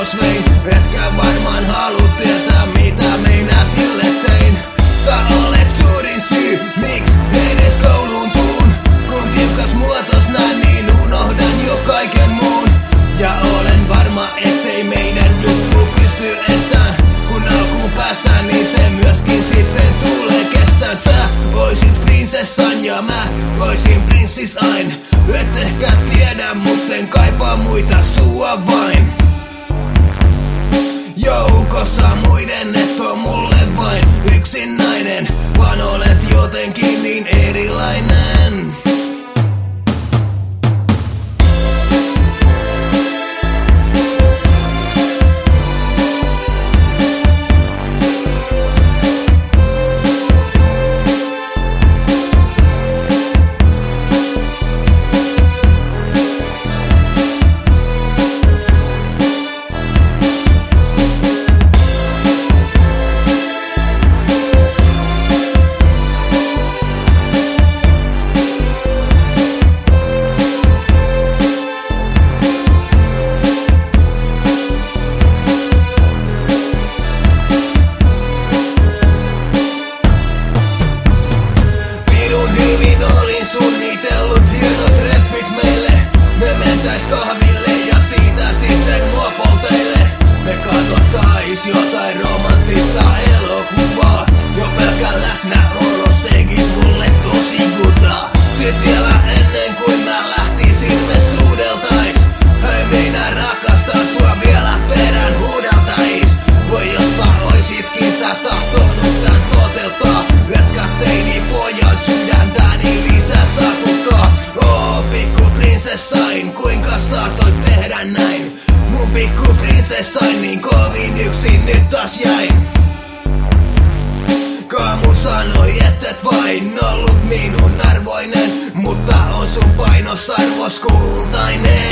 ulos vein. Etkä varmaan halua tietää mitä minä sille tein. Sä olet suurin syy, miksi edes kouluun tuun. Kun tiukas muotos näin, niin unohdan jo kaiken muun. Ja olen varma, ettei meidän juttu pysty estään. Kun alkuun päästään, niin se myöskin sitten tulee kestään. Sä oisit prinsessan ja mä oisin prinssis ain. Et ehkä tiedä, mutten kaipaa muita sua vain. Joukossa muiden et oo mulle vain yksinäinen, vaan olet jotenkin niin erilainen. Suunnitellut hienot treffit meille. Me mentäis kahville ja siitä sitten muopolteille. Me katsottais jotain romanttista elokuvaa. Jo pelkän läsnäolos tekis mulle tosi gudaa. Sit vielä ennen kuin mä lähtisin me suudeltais. Hei minä rakastan sua vielä perään huudeltais. Voi jospa oisitkin sä tahtonut tän toteuttaa. Etkä teini pojan sydäntäni lisää satuttaa. Pikku prinsessain, kuinka saatoit tehdä näin? Mun pikku prinsessain, niin kovin yksin nyt taas jäin. Kaamu sanoi, et vain ollut minun arvoinen, mutta on sun painosarvos kultainen.